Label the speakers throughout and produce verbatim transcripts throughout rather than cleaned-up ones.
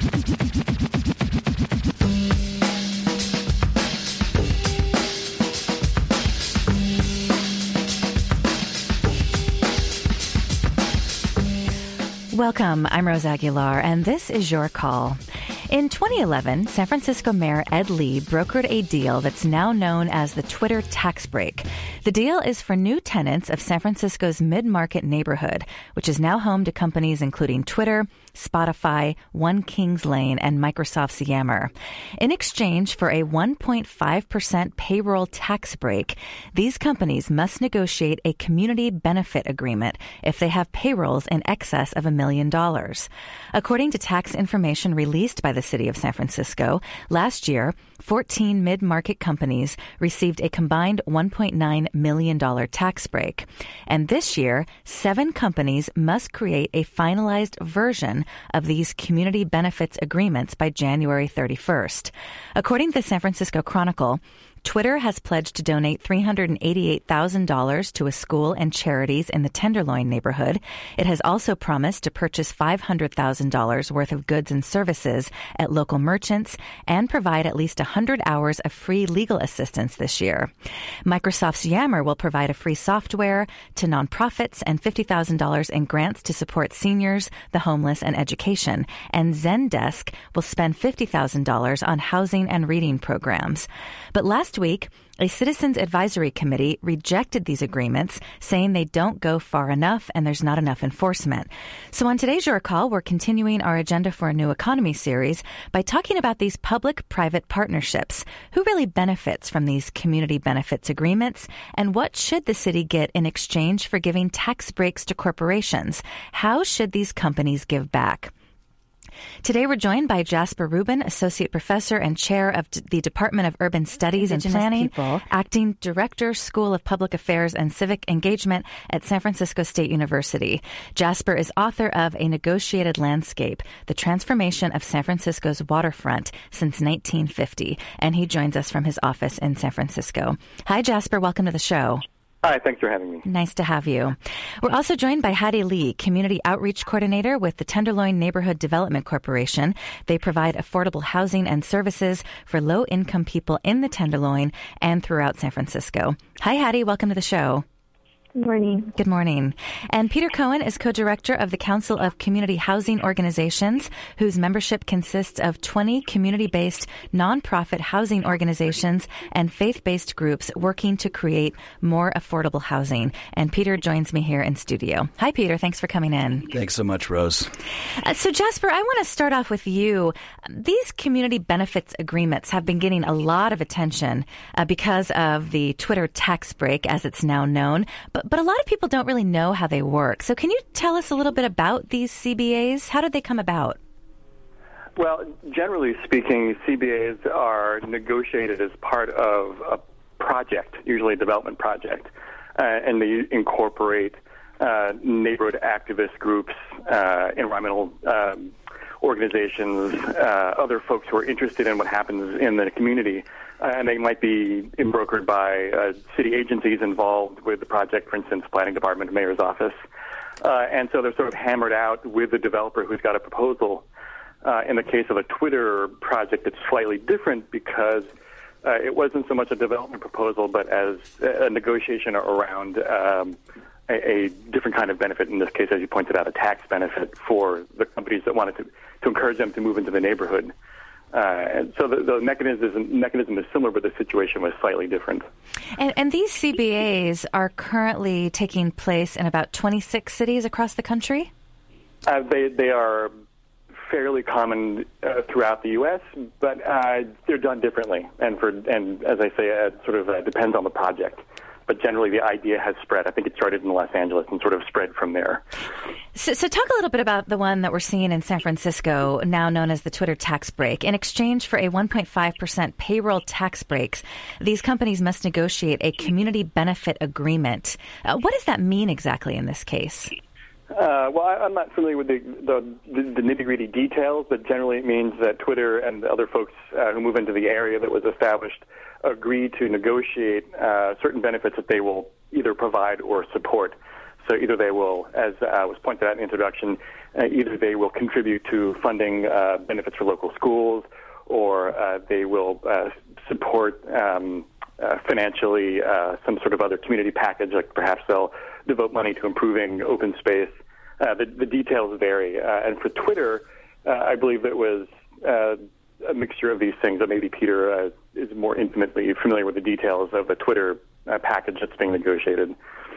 Speaker 1: Welcome. I'm Rose Aguilar, and this is Your Call. In twenty eleven, San Francisco Mayor Ed Lee brokered a deal that's now known as the Twitter tax break. The deal is for new tenants of San Francisco's mid-market neighborhood, which is now home to companies including Twitter, Spotify, One Kings Lane, and Microsoft's Yammer. In exchange for a one point five percent payroll tax break, these companies must negotiate a community benefit agreement if they have payrolls in excess of a million dollars. According to tax information released by the City of San Francisco, last year, fourteen mid-market companies received a combined one point nine million dollars tax break. And this year, seven companies must create a finalized version of these community benefits agreements by January thirty-first. According to the San Francisco Chronicle, Twitter has pledged to donate three hundred eighty-eight thousand dollars to a school and charities in the Tenderloin neighborhood. It has also promised to purchase five hundred thousand dollars worth of goods and services at local merchants and provide at least one hundred hours of free legal assistance this year. Microsoft's Yammer will provide a free software to nonprofits and fifty thousand dollars in grants to support seniors, the homeless, and education. And Zendesk will spend fifty thousand dollars on housing and reading programs. But last week, a Citizens Advisory Committee rejected these agreements, saying they don't go far enough and there's not enough enforcement. So on today's Your Call, we're continuing our Agenda for a New Economy series by talking about these public-private partnerships. Who really benefits from these community benefits agreements? And what should the city get in exchange for giving tax breaks to corporations? How should these companies give back? Today, we're joined by Jasper Rubin, Associate Professor and Chair of the Department of Urban Studies Indigenous and Planning, people. Acting Director, School of Public Affairs and Civic Engagement at San Francisco State University. Jasper is author of A Negotiated Landscape, The Transformation of San Francisco's Waterfront Since nineteen fifty, and he joins us from his office in San Francisco. Hi, Jasper. Welcome to the show.
Speaker 2: Hi, thanks for having me.
Speaker 1: Nice to have you. We're also joined by Hattie Lee, Community Outreach Coordinator with the Tenderloin Neighborhood Development Corporation. They provide affordable housing and services for low-income people in the Tenderloin and throughout San Francisco. Hi, Hattie. Welcome to the show.
Speaker 3: Good morning.
Speaker 1: Good morning. And Peter Cohen is co-director of the Council of Community Housing Organizations, whose membership consists of twenty community-based nonprofit housing organizations and faith-based groups working to create more affordable housing. And Peter joins me here in studio. Hi, Peter. Thanks for coming in.
Speaker 4: Thanks so much, Rose.
Speaker 1: Uh, so, Jasper, I want to start off with you. These community benefits agreements have been getting a lot of attention uh, because of the Twitter tax break, as it's now known. But But a lot of people don't really know how they work. So can you tell us a little bit about these C B As? How did they come about?
Speaker 2: Well, generally speaking, C B As are negotiated as part of a project, usually a development project, uh, and they incorporate uh, neighborhood activist groups, uh, environmental um, organizations, uh, other folks who are interested in what happens in the community. Uh, and they might be brokered by uh, city agencies involved with the project, for instance, Planning Department, Mayor's Office. Uh, and so they're sort of hammered out with the developer who's got a proposal. Uh, in the case of a Twitter project, it's slightly different because uh, it wasn't so much a development proposal, but as a negotiation around um, a, a different kind of benefit. In this case, as you pointed out, a tax benefit for the companies that wanted to, to encourage them to move into the neighborhood. Uh, and so the, the mechanism, mechanism is similar, but the situation was slightly different.
Speaker 1: And, and these C B As are currently taking place in about twenty-six cities across the country?
Speaker 2: Uh, they, they are fairly common uh, throughout the U S, but uh, they're done differently. And, for, and as I say, it sort of uh, depends on the project. But generally, the idea has spread. I think it started in Los Angeles and sort of spread from there.
Speaker 1: So, so talk a little bit about the one that we're seeing in San Francisco, now known as the Twitter tax break. In exchange for a one point five percent payroll tax breaks, these companies must negotiate a community benefit agreement. Uh, what does that mean exactly in this case?
Speaker 2: Uh, well, I, I'm not familiar with the, the, the nitty-gritty details, but generally it means that Twitter and other folks uh, who move into the area that was established agree to negotiate uh, certain benefits that they will either provide or support. So either they will, as uh, was pointed out in the introduction, uh, either they will contribute to funding uh, benefits for local schools, or uh, they will uh, support um, uh, financially uh, some sort of other community package, like perhaps they'll devote money to improving open space. Uh, the, the details vary. Uh, and for Twitter, uh, I believe it was uh, a mixture of these things. That maybe Peter uh, is more intimately familiar with the details of the Twitter uh, package that's being negotiated.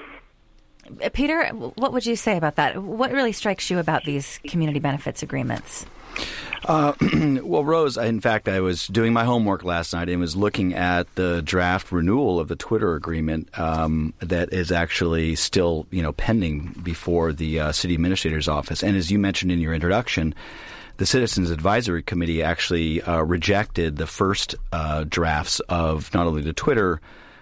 Speaker 1: Peter, what would you say about that? What really strikes you about these community benefits agreements?
Speaker 3: Uh, well, Rose, in fact, I was doing my homework last night and was looking at the draft renewal of the Twitter agreement um, that is actually still, you know, pending before the uh, city administrator's office. And as you mentioned in your introduction, the Citizens Advisory Committee actually uh, rejected the first uh, drafts of not only the Twitter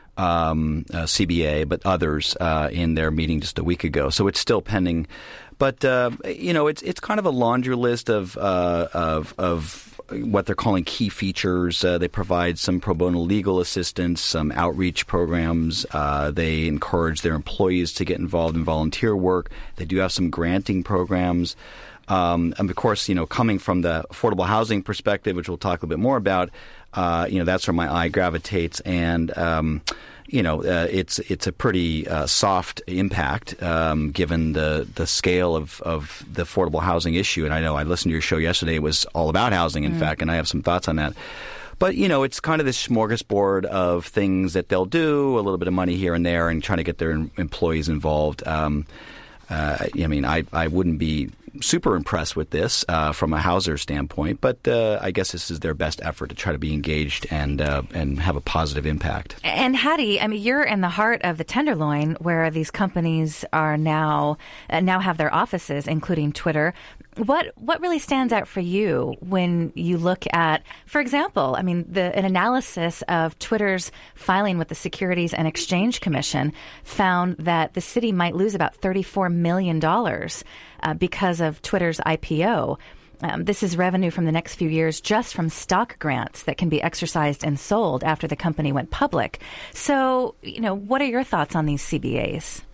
Speaker 3: um, uh, C B A, but others uh, in their meeting just a week ago. So it's still pending. But, uh, you know, it's it's kind of a laundry list of uh, of, of what they're calling key features. Uh, they provide some pro bono legal assistance, some outreach programs. Uh, they encourage their employees to get involved in volunteer work. They do have some granting programs. Um, and, of course, you know, coming from the affordable housing perspective, which we'll talk a little bit more about, uh, you know, that's where my eye gravitates. And um You know, uh, it's it's a pretty uh, soft impact um, given the the scale of, of the affordable housing issue. And I know I listened to your show yesterday. It was all about housing, in mm. fact, and I have some thoughts on that. But, you know, it's kind of this smorgasbord of things that they'll do, a little bit of money here and there, and trying to get their employees involved. Um, uh, I mean, I, I wouldn't be super impressed with this uh, from a Hauser standpoint, but uh, I guess this is their best effort to try to be engaged and uh, and have a positive impact.
Speaker 1: And Hattie, I mean, you're in the heart of the Tenderloin, where these companies are now uh, now have their offices, including Twitter. What what really stands out for you when you look at, for example, I mean, the, an analysis of Twitter's filing with the Securities and Exchange Commission found that the city might lose about thirty-four million dollars uh, because of Twitter's I P O. Um, this is revenue from the next few years just from stock grants that can be exercised and sold after the company went public. So, you know, what are your thoughts on these C B As?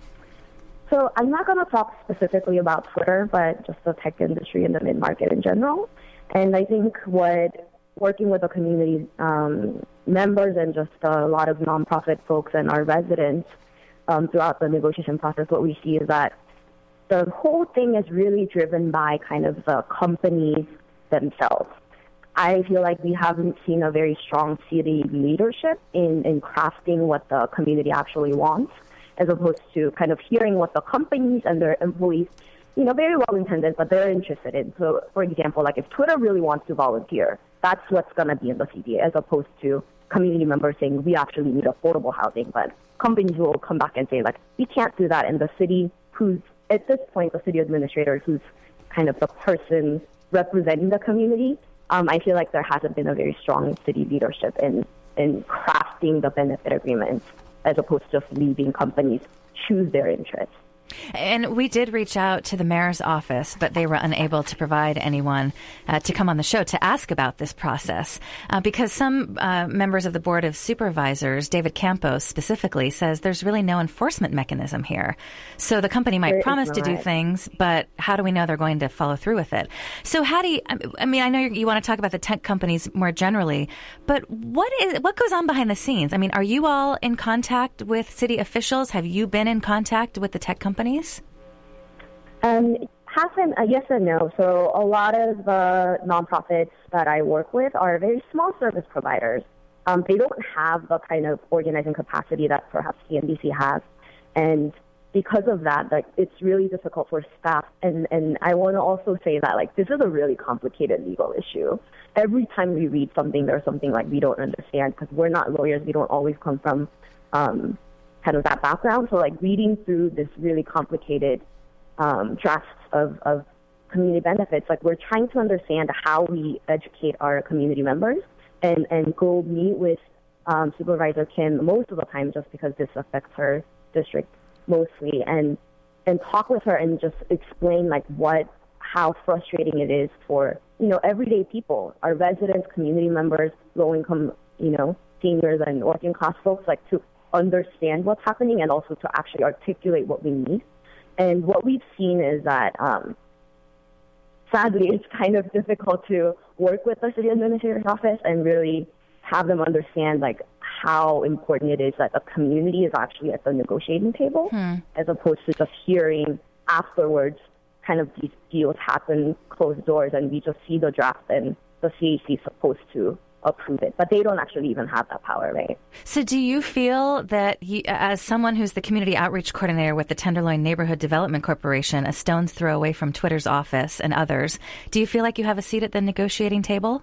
Speaker 4: So I'm not going to talk specifically about Twitter, but just the tech industry and the mid-market in general. And I think what working with the community um, members and just a lot of nonprofit folks and our residents um, throughout the negotiation process, what we see is that the whole thing is really driven by kind of the companies themselves. I feel like we haven't seen a very strong city leadership in, in crafting what the community actually wants, as opposed to kind of hearing what the companies and their employees, you know, very well-intended, but they're interested in. So, for example, like if Twitter really wants to volunteer, that's what's going to be in the C B A, as opposed to community members saying, we actually need affordable housing. But companies will come back and say, like, we can't do that. And the city, who's, at this point, the city administrator, who's kind of the person representing the community, um, I feel like there hasn't been a very strong city leadership in, in crafting the benefit agreements, as opposed to just leaving companies choose their interests.
Speaker 1: And we did reach out to the mayor's office, but they were unable to provide anyone uh, to come on the show to ask about this process uh, because some uh, members of the Board of Supervisors, David Campos specifically, says there's really no enforcement mechanism here. So the company might
Speaker 4: there
Speaker 1: promise to do things, but how do we know they're going to follow through with it? So Hattie, I mean, I know you want to talk about the tech companies more generally, but what is what goes on behind the scenes? I mean, are you all in contact with city officials? Have you been in contact with the tech companies?
Speaker 4: Um, half and uh, yes and no. So a lot of the nonprofits that I work with are very small service providers. Um, they don't have the kind of organizing capacity that perhaps C N B C has, and because of that, like it's really difficult for staff. And and I want to also say that like this is a really complicated legal issue. Every time we read something, there's something like we don't understand because we're not lawyers. We don't always come from um, kind of that background. So like reading through this really complicated um, drafts of, of community benefits, like we're trying to understand how we educate our community members and, and go meet with um, Supervisor Kim most of the time just because this affects her district mostly, and and talk with her and just explain like what, how frustrating it is for, you know, everyday people, our residents, community members, low-income, you know, seniors and working-class folks, like to understand what's happening and also to actually articulate what we need. And what we've seen is that um, sadly, it's kind of difficult to work with the city administrator's office and really have them understand like how important it is that the community is actually at the negotiating table, hmm. as opposed to just hearing afterwards kind of these deals happen closed doors and we just see the draft and the C A C is supposed to approve it, but they don't actually even have that power, right?
Speaker 1: So do you feel that, you, as someone who's the community outreach coordinator with the Tenderloin Neighborhood Development Corporation, a stone's throw away from Twitter's office and others, do you feel like you have a seat at the negotiating table?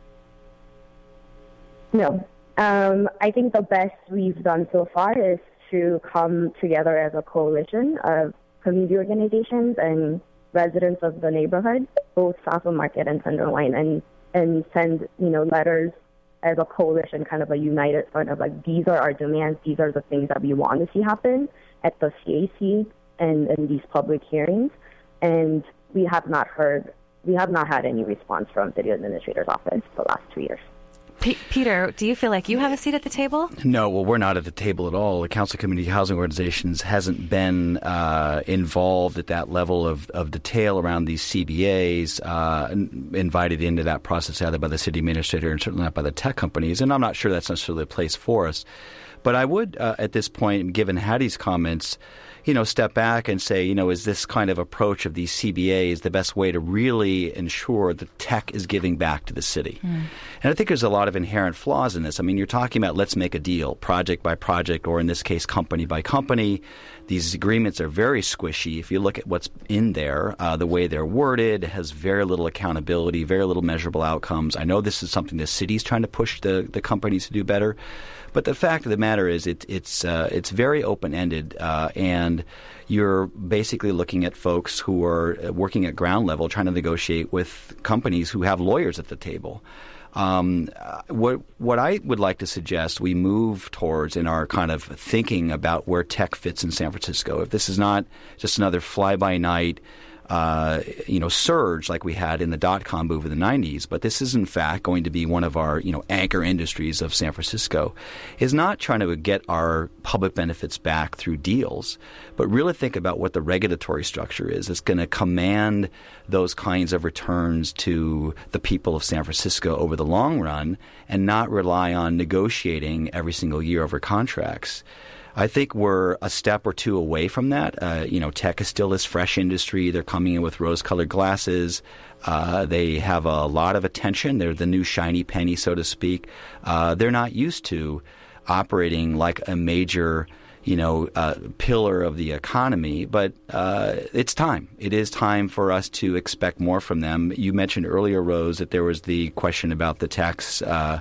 Speaker 4: No. Um, I think the best we've done so far is to come together as a coalition of community organizations and residents of the neighborhood, both South of Market and Tenderloin, and and send, you know, letters as a coalition, kind of a united front of like, these are our demands, these are the things that we want to see happen at the C A C and in these public hearings. And we have not heard, we have not had any response from city administrator's office the last two years.
Speaker 1: P- Peter, do you feel like you have a seat at the table?
Speaker 3: No, well, we're not at the table at all. The Council of Community Housing Organizations hasn't been uh, involved at that level of, of detail around these C B As, uh, invited into that process either by the city administrator and certainly not by the tech companies. And I'm not sure that's necessarily a place for us. But I would, uh, at this point, given Hattie's comments, you know, step back and say, you know, is this kind of approach of these C B As the best way to really ensure that tech is giving back to the city? Mm. And I think there's a lot of inherent flaws in this. I mean, you're talking about let's make a deal, project by project, or in this case, company by company. These agreements are very squishy. If you look at what's in there, uh, the way they're worded has very little accountability, very little measurable outcomes. I know this is something the city's trying to push the, the companies to do better. But the fact of the matter is it, it's uh, it's very open-ended, uh, and you're basically looking at folks who are working at ground level trying to negotiate with companies who have lawyers at the table. Um, what what I would like to suggest we move towards in our kind of thinking about where tech fits in San Francisco, if this is not just another fly-by-night Uh, you know, surge like we had in the dot-com boom of the nineties, but this is in fact going to be one of our, you know, anchor industries of San Francisco, is not trying to get our public benefits back through deals, but really think about what the regulatory structure is that's going to command those kinds of returns to the people of San Francisco over the long run and not rely on negotiating every single year over contracts. I think we're a step or two away from that. Uh, you know, tech is still this fresh industry. They're coming in with rose-colored glasses. Uh, they have a lot of attention. They're the new shiny penny, so to speak. Uh, they're not used to operating like a major, you know, uh, pillar of the economy. But uh, it's time. It is time for us to expect more from them. You mentioned earlier, Rose, that there was the question about the tax uh,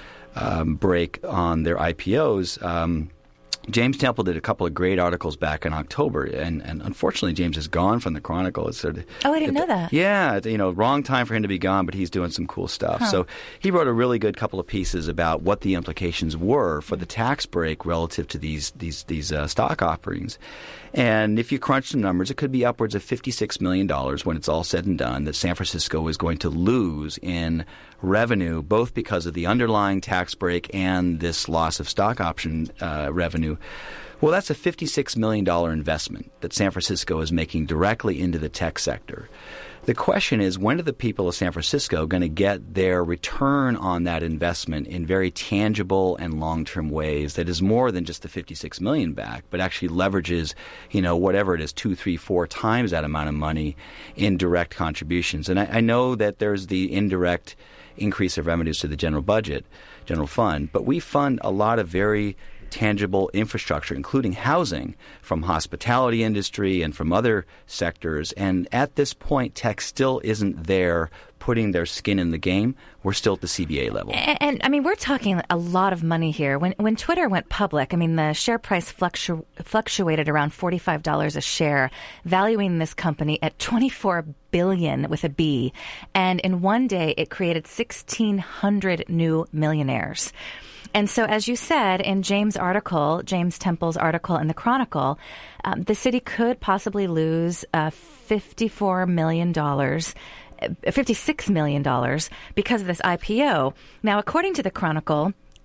Speaker 3: um, break on their I P Os. Um, James Temple did a couple of great articles back in October, and, and unfortunately James is gone from the Chronicle. It's sort of,
Speaker 1: oh, I didn't it, know that.
Speaker 3: Yeah, you know, wrong time for him to be gone, but he's doing some cool stuff. Huh. So he wrote a really good couple of pieces about what the implications were for the tax break relative to these these these uh, stock offerings. And if you crunch the numbers, it could be upwards of fifty-six million dollars when it's all said and done that San Francisco is going to lose in revenue, both because of the underlying tax break and this loss of stock option uh, revenue. Well, that's a fifty-six million dollars investment that San Francisco is making directly into the tech sector. The question is, when are the people of San Francisco going to get their return on that investment in very tangible and long-term ways that is more than just the fifty-six million dollars back, but actually leverages, you know, whatever it is, two, three, four times that amount of money in direct contributions? And I, I know that there's the indirect increase of revenues to the general budget, general fund, but we fund a lot of very tangible infrastructure, including housing, from hospitality industry and from other sectors. And at this point, tech still isn't there putting their skin in the game. We're still at the C B A level.
Speaker 1: And, and I mean, we're talking a lot of money here. When when Twitter went public, I mean, the share price fluctu- fluctuated around forty-five dollars a share, valuing this company at twenty-four billion dollars with a B. And in one day, it created sixteen hundred new millionaires. And so, as you said in James' article, James Temple's article in the Chronicle, um, the city could possibly lose uh, fifty-four million dollars, fifty-six million dollars because of this I P O. Now, according to the Chronicle,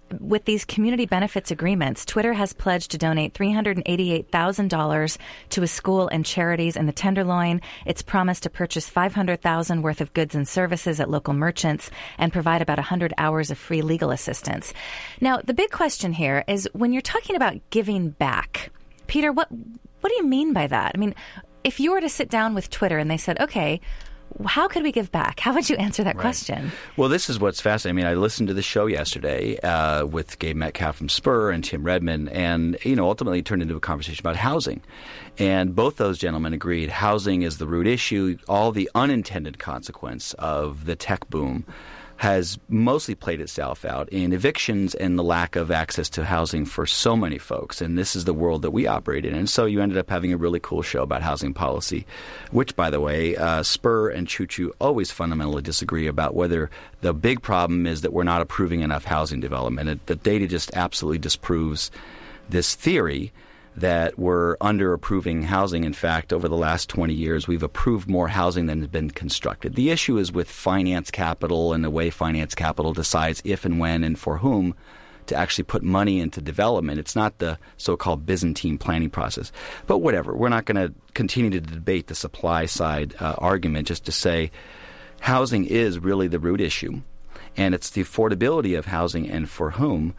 Speaker 1: with these community benefits agreements, Twitter has pledged to donate three hundred eighty-eight thousand dollars to a school and charities in the Tenderloin. It's promised to purchase five hundred thousand dollars worth of goods and services at local merchants and provide about one hundred hours of free legal assistance. Now, the big question here is when you're talking about giving back, Peter, what what do you mean by that? I mean, if you were to sit down with Twitter and they said, okay, how could we give back? How would you answer that right. question?
Speaker 3: Well, this is what's fascinating. I mean, I listened to the show yesterday uh, with Gabe Metcalf from Spur and Tim Redmond, and, you know, ultimately it turned into a conversation about housing. And both those gentlemen agreed housing is the root issue. All the unintended consequence of the tech boom has mostly played itself out in evictions and the lack of access to housing for so many folks. And this is the world that we operate in. And so you ended up having a really cool show about housing policy, which, by the way, uh, Spur and Choo Choo always fundamentally disagree about whether the big problem is that we're not approving enough housing development. It, the data just absolutely disproves this theory that we're under-approving housing. In fact, over the last twenty years, we've approved more housing than has been constructed. The issue is with finance capital and the way finance capital decides if and when and for whom to actually put money into development. It's not the so-called Byzantine planning process. But whatever. We're not going to continue to debate the supply side uh, argument, just to say housing is really the root issue. And it's the affordability of housing and for whom.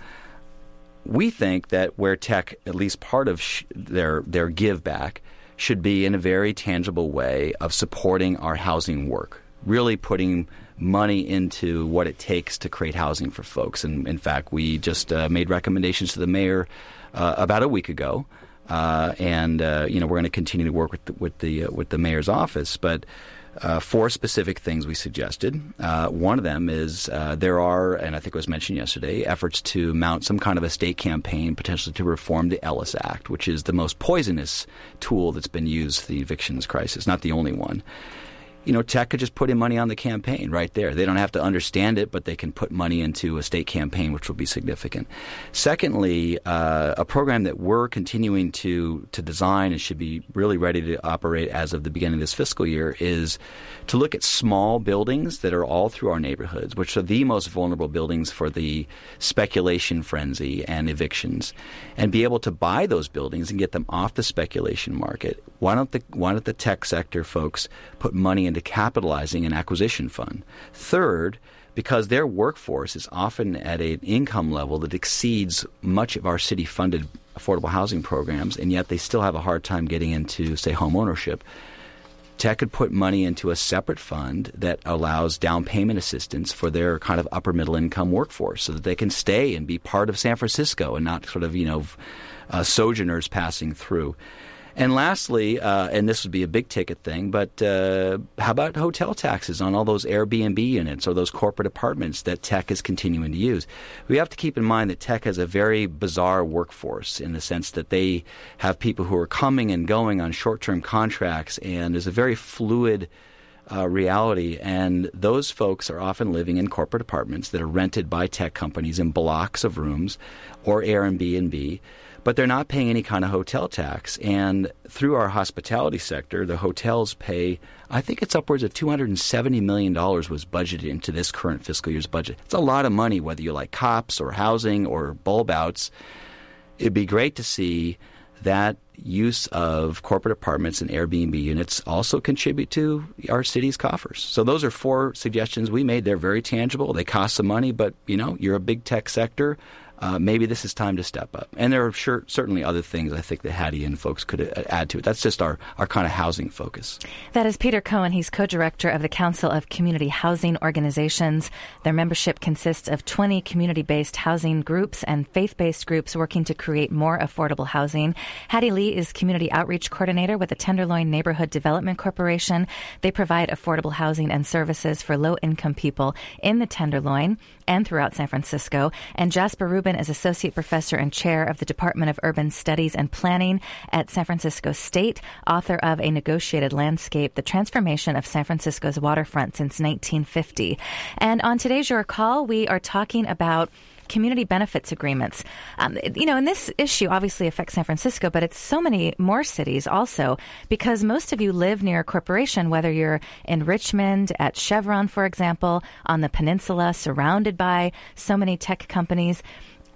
Speaker 3: We think that where tech, at least part of sh- their their give back, should be in a very tangible way of supporting our housing work, really putting money into what it takes to create housing for folks. And in fact, we just uh, made recommendations to the mayor uh, about a week ago, uh, and uh, you know we're going to continue to work with the, with the uh, with the mayor's office, but. Uh, four specific things we suggested. Uh, one of them is uh, there are, and I think it was mentioned yesterday, efforts to mount some kind of a state campaign potentially to reform the Ellis Act, which is the most poisonous tool that's been used for the evictions crisis, not the only one. You know, tech could just put in money on the campaign right there. They don't have to understand it, but they can put money into a state campaign, which will be significant. Secondly, uh, a program that we're continuing to to design and should be really ready to operate as of the beginning of this fiscal year is to look at small buildings that are all through our neighborhoods, which are the most vulnerable buildings for the speculation frenzy and evictions, and be able to buy those buildings and get them off the speculation market. Why don't the why don't the tech sector folks put money into capitalizing an acquisition fund? Third, because their workforce is often at an income level that exceeds much of our city-funded affordable housing programs, and yet they still have a hard time getting into, say, home ownership. Tech could put money into a separate fund that allows down payment assistance for their kind of upper middle income workforce so that they can stay and be part of San Francisco and not sort of, you know, uh, sojourners passing through. And lastly, uh, and this would be a big ticket thing, but uh, how about hotel taxes on all those Airbnb units or those corporate apartments that tech is continuing to use? We have to keep in mind that tech has a very bizarre workforce in the sense that they have people who are coming and going on short-term contracts, and there's a very fluid uh, reality. And those folks are often living in corporate apartments that are rented by tech companies in blocks of rooms or Airbnb. But they're not paying any kind of hotel tax. And through our hospitality sector, the hotels pay, I think it's upwards of two hundred seventy million dollars was budgeted into this current fiscal year's budget. It's a lot of money, whether you like cops or housing or bulb outs. It'd be great to see that use of corporate apartments and Airbnb units also contribute to our city's coffers. So those are four suggestions we made. They're very tangible. They cost some money, but, you know, you're a big tech sector. Uh, maybe this is time to step up. And there are sure, certainly other things I think that Hattie and folks could uh, add to it. That's just our, our kind of housing focus.
Speaker 1: That is Peter Cohen. He's co-director of the Council of Community Housing Organizations. Their membership consists of twenty community-based housing groups and faith-based groups working to create more affordable housing. Hattie Lee is Community Outreach Coordinator with the Tenderloin Neighborhood Development Corporation. They provide affordable housing and services for low-income people in the Tenderloin and throughout San Francisco. And Jasper Rubin is Associate Professor and Chair of the Department of Urban Studies and Planning at San Francisco State, author of A Negotiated Landscape, The Transformation of San Francisco's Waterfront Since nineteen fifty. And on today's Your Call, we are talking about community benefits agreements. Um, you know, and this issue obviously affects San Francisco, but it's so many more cities also, because most of you live near a corporation, whether you're in Richmond, at Chevron, for example, on the peninsula, surrounded by so many tech companies.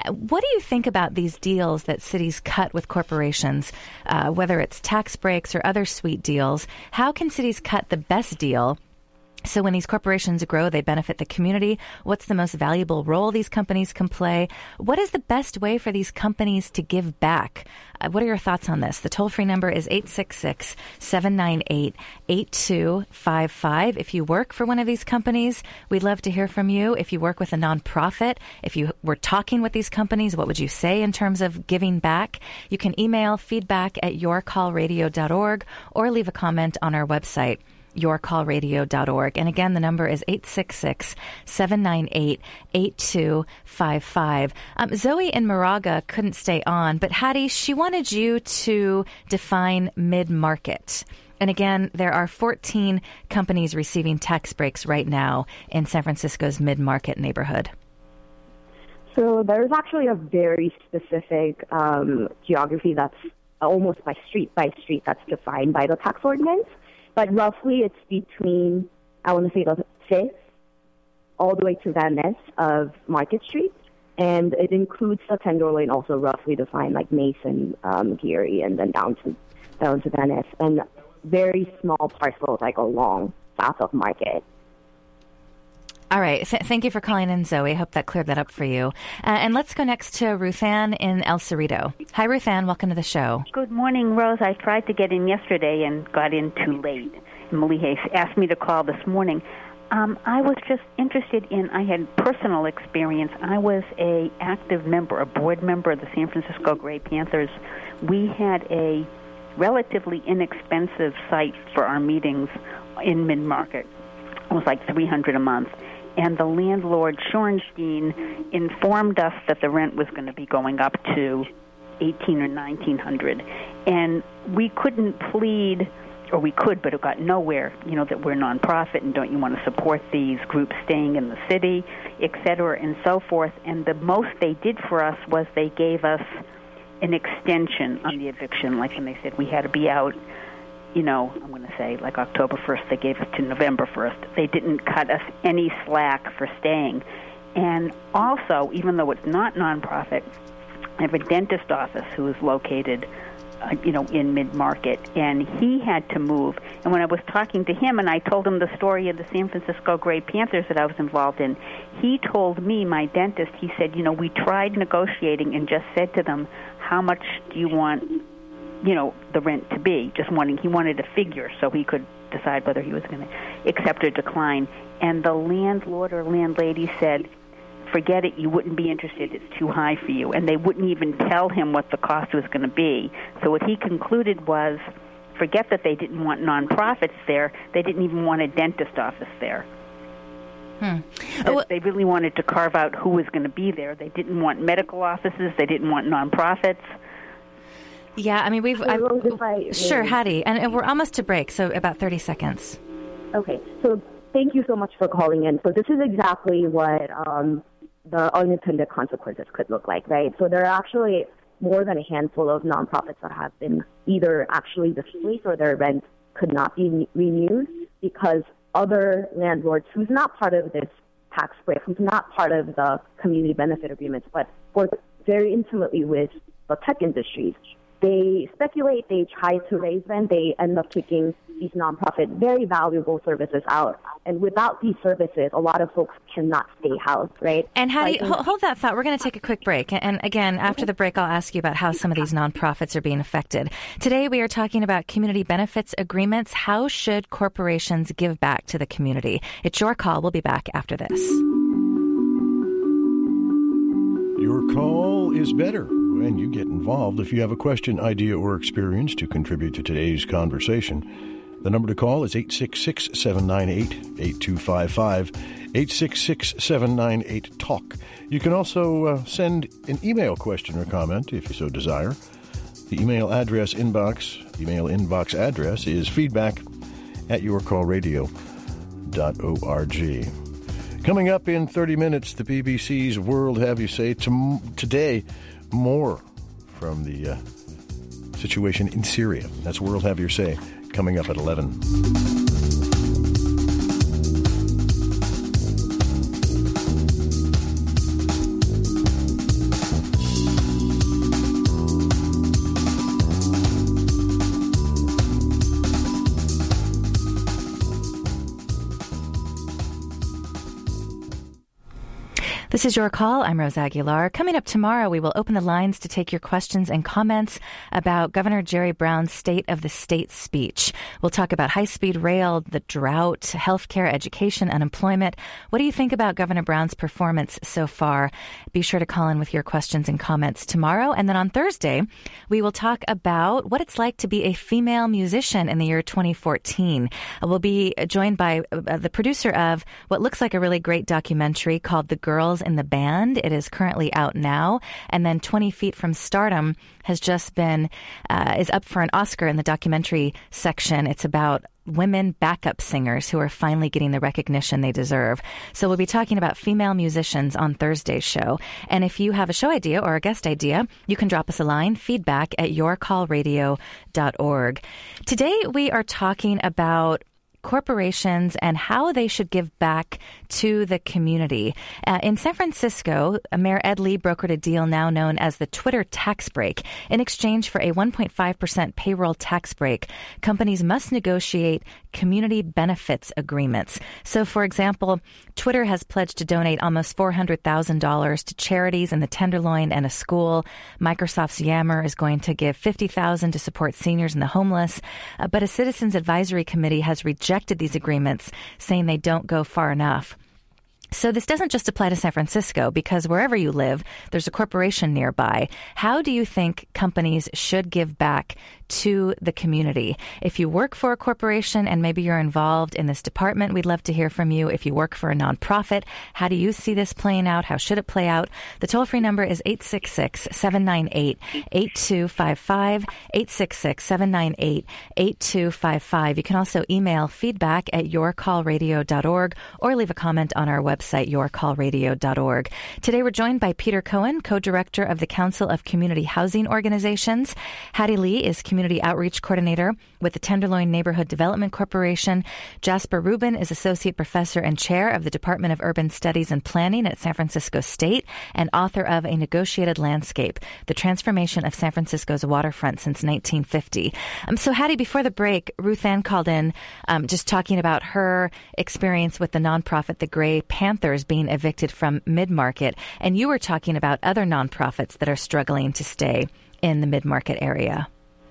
Speaker 1: What do you think about these deals that cities cut with corporations, uh, whether it's tax breaks or other sweet deals? How can cities cut the best deal? So when these corporations grow, they benefit the community. What's the most valuable role these companies can play? What is the best way for these companies to give back? Uh, what are your thoughts on this? The toll-free number is eight six six, seven nine eight, eight two five five. If you work for one of these companies, we'd love to hear from you. If you work with a nonprofit, if you were talking with these companies, what would you say in terms of giving back? You can email feedback at your call radio dot org or leave a comment on our website, your call radio dot org. And again, the number is eight six six, seven nine eight, eight two five five. Um, Zoe in Moraga couldn't stay on, but Hattie, she wanted you to define mid-market. And again, there are fourteen companies receiving tax breaks right now in San Francisco's mid-market neighborhood.
Speaker 4: So there's actually a very specific um, geography that's almost by street by street that's defined by the tax ordinance. But roughly it's between, I want to say the fifth all the way to Van Ness of Market Street. And it includes the Tenderloin, also roughly defined like Mason, um, Geary, and then down to down to Van Ness. And very small parcels like along south of Market.
Speaker 1: All right. Th- thank you for calling in, Zoe. Hope that cleared that up for you. Uh, and let's go next to Ruthann in El Cerrito. Hi, Ruthann. Welcome to the show.
Speaker 5: Good morning, Rose. I tried to get in yesterday and got in too late. Emily Hayes asked me to call this morning. Um, I was just interested in, I had personal experience. I was a active member, a board member of the San Francisco Gray Panthers. We had a relatively inexpensive site for our meetings in Mid-Market. It was like three hundred dollars a month. And the landlord, Shorenstein, informed us that the rent was going to be going up to eighteen or nineteen hundred dollars. And we couldn't plead, or we could, but it got nowhere, you know, that we're nonprofit and don't you want to support these groups staying in the city, et cetera, and so forth. And the most they did for us was they gave us an extension on the eviction, like when they said we had to be out, you know, I'm going to say like October first, they gave us to November first. They didn't cut us any slack for staying. And also, even though it's not nonprofit, I have a dentist office who is located, uh, you know, in Mid-Market, and he had to move. And when I was talking to him and I told him the story of the San Francisco Gray Panthers that I was involved in, he told me, my dentist, he said, you know, we tried negotiating and just said to them, how much do you want, you know, the rent to be, just wanting, he wanted a figure so he could decide whether he was going to accept or decline. And the landlord or landlady said, forget it, you wouldn't be interested, it's too high for you. And they wouldn't even tell him what the cost was going to be. So what he concluded was, forget that they didn't want nonprofits there, they didn't even want a dentist office there. Hmm. Well, they really wanted to carve out who was going to be there. They didn't want medical offices, they didn't want nonprofits.
Speaker 1: Yeah, I mean, we've... I, I, sure, Hattie, and we're almost to break, so about thirty seconds.
Speaker 4: Okay, so thank you so much for calling in. So this is exactly what um, the unintended consequences could look like, right? So there are actually more than a handful of nonprofits that have been either actually displaced or their rent could not be renewed because other landlords who's not part of this tax break, who's not part of the community benefit agreements, but work very intimately with the tech industries, they speculate, they try to raise rent, they end up kicking these nonprofit, very valuable services out. And without these services, a lot of folks cannot stay housed, right?
Speaker 1: And Hattie, so hold, hold that thought. We're going to take a quick break. And again, after the break, I'll ask you about how some of these nonprofits are being affected. Today, we are talking about community benefits agreements. How should corporations give back to the community? It's your call. We'll be back after this.
Speaker 6: Your call is better when you get involved. If you have a question, idea, or experience to contribute to today's conversation, the number to call is eight six six, seven nine eight, eight two five five, eight six six, seven nine eight, talk. You can also uh, send an email question or comment if you so desire. The email address inbox, email inbox address is feedback at your call radio dot org. Coming up in thirty minutes, the B B C's World Have You Say. To, today, more from the uh, situation in Syria. That's World Have You Say, coming up at eleven.
Speaker 1: This is Your Call. I'm Rose Aguilar. Coming up tomorrow, we will open the lines to take your questions and comments about Governor Jerry Brown's State of the State speech. We'll talk about high-speed rail, the drought, healthcare, education, unemployment. What do you think about Governor Brown's performance so far? Be sure to call in with your questions and comments tomorrow. And then on Thursday, we will talk about what it's like to be a female musician in the year twenty fourteen. We'll be joined by the producer of what looks like a really great documentary called The Girls in the Band. It is currently out now. And then twenty feet from Stardom has just been, uh, is up for an Oscar in the documentary section. It's about women backup singers who are finally getting the recognition they deserve. So we'll be talking about female musicians on Thursday's show. And if you have a show idea or a guest idea, you can drop us a line, feedback at your call radio dot org. Today we are talking about corporations and how they should give back to the community. Uh, in San Francisco, Mayor Ed Lee brokered a deal now known as the Twitter tax break. In exchange for a one point five percent payroll tax break, companies must negotiate community benefits agreements. So, for example, Twitter has pledged to donate almost four hundred thousand dollars to charities in the Tenderloin and a school. Microsoft's Yammer is going to give fifty thousand dollars to support seniors and the homeless. Uh, but a Citizens Advisory Committee has rejected these agreements, saying they don't go far enough. So this doesn't just apply to San Francisco, because wherever you live, there's a corporation nearby. How do you think companies should give back to the community? If you work for a corporation and maybe you're involved in this department, we'd love to hear from you. If you work for a nonprofit, how do you see this playing out? How should it play out? The toll-free number is eight six six, seven nine eight, eight two five five, eight six six, seven nine eight, eight two five five. You can also email feedback at your call radio dot org or leave a comment on our website, your call radio dot org. Today we're joined by Peter Cohen, co-director of the Council of Community Housing Organizations. Hattie Lee is Community Outreach Coordinator with the Tenderloin Neighborhood Development Corporation. Jasper Rubin is Associate Professor and Chair of the Department of Urban Studies and Planning at San Francisco State and author of A Negotiated Landscape, The Transformation of San Francisco's Waterfront Since nineteen fifty. Um, so Hattie, before the break, Ruth Ann called in um, just talking about her experience with the nonprofit, the Gray Panthers, being evicted from Mid-Market, and you were talking about other nonprofits that are struggling to stay in the Mid-Market area.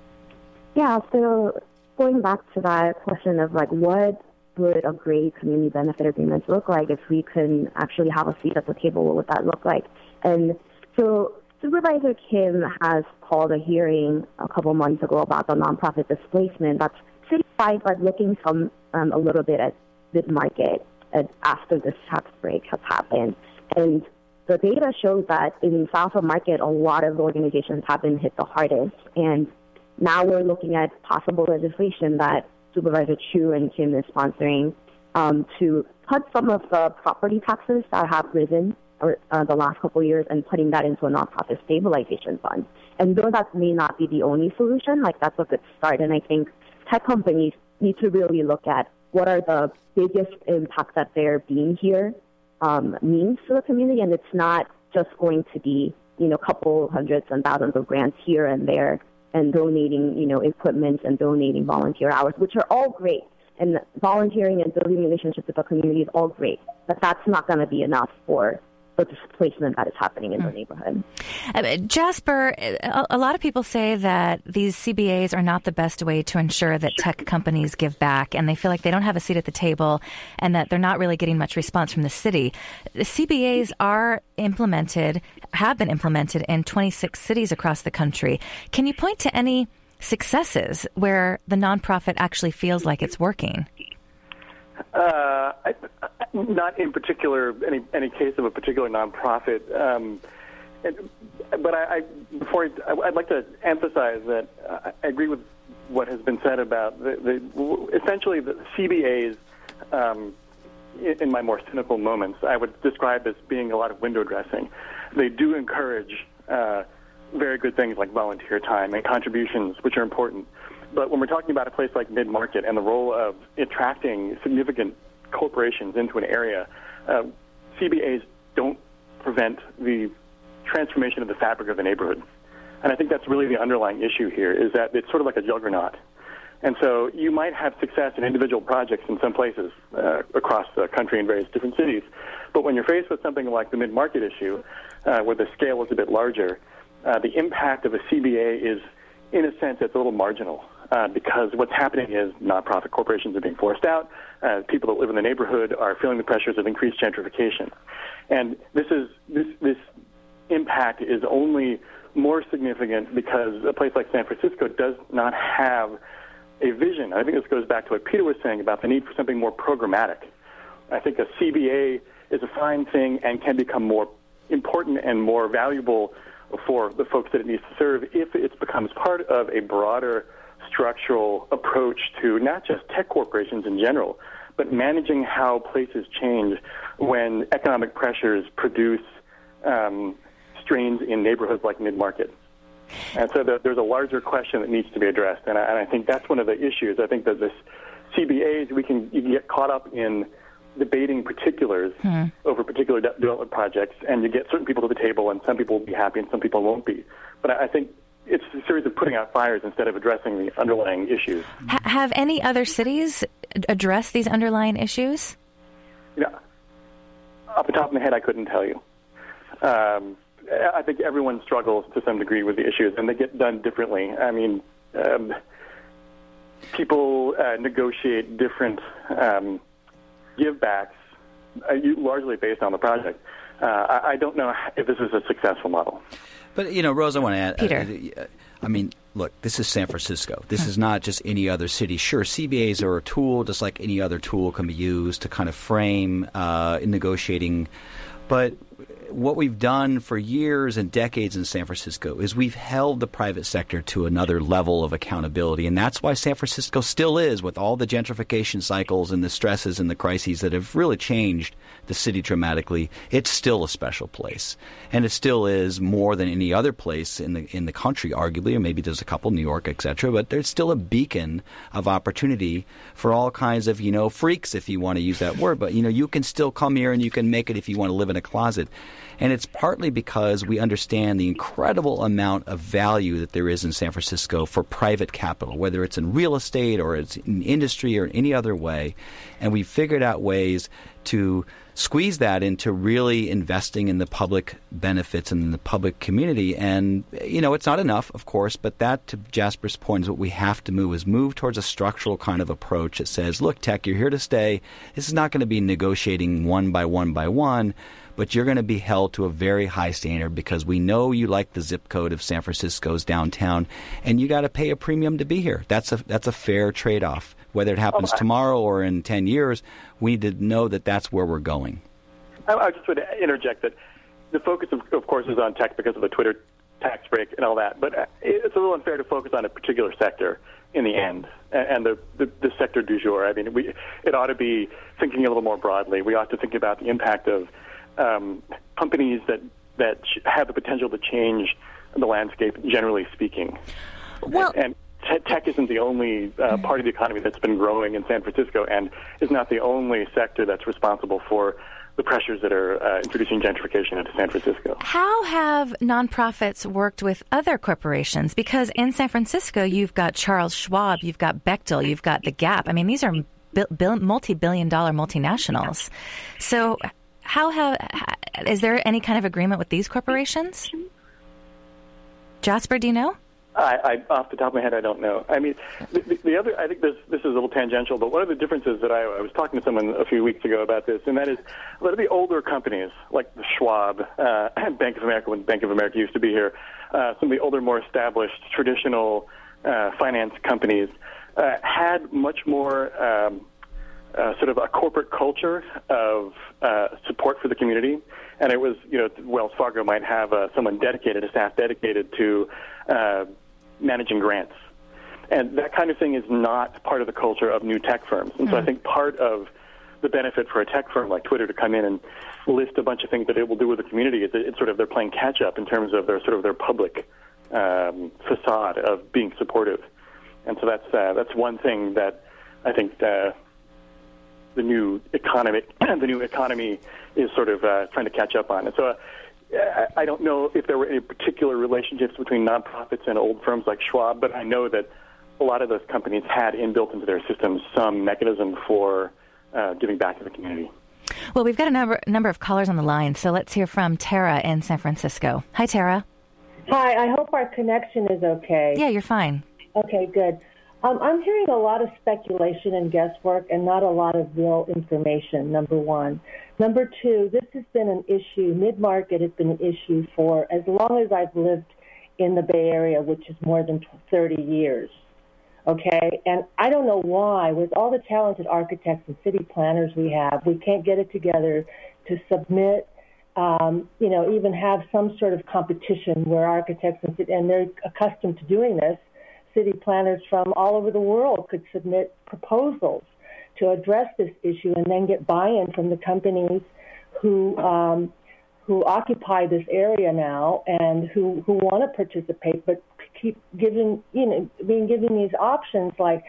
Speaker 4: Yeah, so going back to that question of like what would a great community benefit agreement look like if we can actually have a seat at the table, what would that look like? And so Supervisor Kim has called a hearing a couple months ago about the nonprofit displacement. That's citywide, but looking some um, a little bit at Mid-Market after this tax break has happened. And the data shows that in South of Market, a lot of organizations have been hit the hardest. And now we're looking at possible legislation that Supervisor Chu and Kim is sponsoring um, to cut some of the property taxes that have risen or, uh, the last couple of years and putting that into a nonprofit stabilization fund. And though that may not be the only solution, like that's a good start. And I think tech companies need to really look at what are the biggest impacts that their being here um, means to the community. And it's not just going to be, you know, a couple hundreds and thousands of grants here and there and donating, you know, equipment and donating volunteer hours, which are all great. And volunteering and building relationships with the community is all great. But that's not going to be enough for the displacement that is happening in the neighborhood.
Speaker 1: Uh, Jasper, a, a lot of people say that these C B As are not the best way to ensure that tech companies give back, and they feel like they don't have a seat at the table and that they're not really getting much response from the city. The C B As are implemented, have been implemented in twenty-six cities across the country. Can you point to any successes where the nonprofit actually feels like it's working?
Speaker 2: Uh, I, not in particular, any any case of a particular nonprofit. Um, and, but I, I before I, I'd like to emphasize that I agree with what has been said about the, the essentially the C B As. Um, in, in my more cynical moments, I would describe as being a lot of window dressing. They do encourage uh, very good things like volunteer time and contributions, which are important. But when we're talking about a place like Mid-Market and the role of attracting significant corporations into an area, uh, C B As don't prevent the transformation of the fabric of the neighborhood. And I think that's really the underlying issue here, is that it's sort of like a juggernaut. And so you might have success in individual projects in some places uh, across the country in various different cities. But when you're faced with something like the mid-market issue, uh, where the scale is a bit larger, uh, the impact of a C B A is, in a sense, it's a little marginal. Uh, because what's happening is nonprofit corporations are being forced out. Uh, people that live in the neighborhood are feeling the pressures of increased gentrification. And this is this this impact is only more significant because a place like San Francisco does not have a vision. I think this goes back to what Peter was saying about the need for something more programmatic. I think a C B A is a fine thing and can become more important and more valuable for the folks that it needs to serve if it becomes part of a broader structural approach to not just tech corporations in general, but managing how places change when economic pressures produce um, strains in neighborhoods like mid-market. And so the, there's a larger question that needs to be addressed, and I, and I think that's one of the issues. I think that this C B As, we can, you can get caught up in debating particulars hmm. over particular de- development projects, and you get certain people to the table, and some people will be happy and some people won't be. But I, I think it's a series of putting out fires instead of addressing the underlying issues.
Speaker 1: H- have any other cities addressed these underlying issues?
Speaker 2: You know, off the top of my head, I couldn't tell you. Um, I think everyone struggles to some degree with the issues, and they get done differently. I mean, um, people uh, negotiate different um, give-backs, uh, largely based on the project. Uh, I, I don't know if this is a successful model.
Speaker 3: But, you know, Rose, I want to add,
Speaker 1: Peter.
Speaker 3: Uh, I mean, look, this is San Francisco. This is not just any other city. Sure, C B As are a tool, just like any other tool can be used to kind of frame uh, in negotiating. But what we've done for years and decades in San Francisco is we've held the private sector to another level of accountability. And that's why San Francisco still is, with all the gentrification cycles and the stresses and the crises that have really changed the city dramatically, it's still a special place. And it still is more than any other place in the in the country, arguably, or maybe there's a couple, New York, et cetera. But there's still a beacon of opportunity for all kinds of, you know, freaks, if you want to use that word. But, you know, you can still come here and you can make it if you want to live in a closet. And it's partly because we understand the incredible amount of value that there is in San Francisco for private capital, whether it's in real estate or it's in industry or in any other way. And we've figured out ways to squeeze that into really investing in the public benefits and in the public community. And, you know, it's not enough, of course, but that, to Jasper's point, is what we have to move, is move towards a structural kind of approach that says, look, tech, you're here to stay. This is not going to be negotiating one by one by one, but you're going to be held to a very high standard because we know you like the zip code of San Francisco's downtown, and you got to pay a premium to be here. That's a that's a fair trade-off. Whether it happens oh, I, tomorrow or in ten years, we need to know that that's where we're going.
Speaker 2: I, I just would interject that the focus, of, of course, is on tech because of the Twitter tax break and all that, but it's a little unfair to focus on a particular sector in the end, and the, the, the sector du jour. I mean, we, it ought to be thinking a little more broadly. We ought to think about the impact of Um, companies that that have the potential to change the landscape, generally speaking.
Speaker 1: Well,
Speaker 2: and, and tech isn't the only uh, part of the economy that's been growing in San Francisco, and is not the only sector that's responsible for the pressures that are uh, introducing gentrification into San Francisco.
Speaker 1: How have nonprofits worked with other corporations? Because in San Francisco, you've got Charles Schwab, you've got Bechtel, you've got The Gap. I mean, these are bil- bil- multi-billion dollar multinationals. So how have, is there any kind of agreement with these corporations? Jasper, do you know?
Speaker 2: I, I, off the top of my head, I don't know. I mean, the, the other, I think this this is a little tangential, but one of the differences that I, I was talking to someone a few weeks ago about this, and that is a lot of the older companies, like the Schwab, uh, Bank of America, when Bank of America used to be here, uh, some of the older, more established, traditional uh, finance companies uh, had much more um, uh, sort of a corporate culture of uh, support for the community. And it was, you know, Wells Fargo might have uh, someone dedicated, a staff dedicated to uh, managing grants. And that kind of thing is not part of the culture of new tech firms. And mm-hmm. so I think part of the benefit for a tech firm like Twitter to come in and list a bunch of things that it will do with the community is that it's sort of they're playing catch up in terms of their sort of their public um, facade of being supportive. And so that's uh, that's one thing that I think uh, the new economy the new economy is sort of uh, trying to catch up on. And so uh, I don't know if there were any particular relationships between nonprofits and old firms like Schwab, but I know that a lot of those companies had inbuilt into their systems some mechanism for uh, giving back to the community.
Speaker 1: Well, we've got a number, number of callers on the line, so let's hear from Tara in San Francisco. Hi, Tara.
Speaker 7: Hi, I hope our connection is okay.
Speaker 1: Yeah, you're fine.
Speaker 7: Okay, good. Um, I'm hearing a lot of speculation and guesswork and not a lot of real information, number one. Number two, this has been an issue, mid-market has been an issue for as long as I've lived in the Bay Area, which is more than thirty years, okay? And I don't know why, with all the talented architects and city planners we have, we can't get it together to submit, um, you know, even have some sort of competition where architects, and, and they're accustomed to doing this, city planners from all over the world could submit proposals to address this issue and then get buy-in from the companies who um, who occupy this area now and who, who want to participate, but keep giving, you know, being given these options. Like,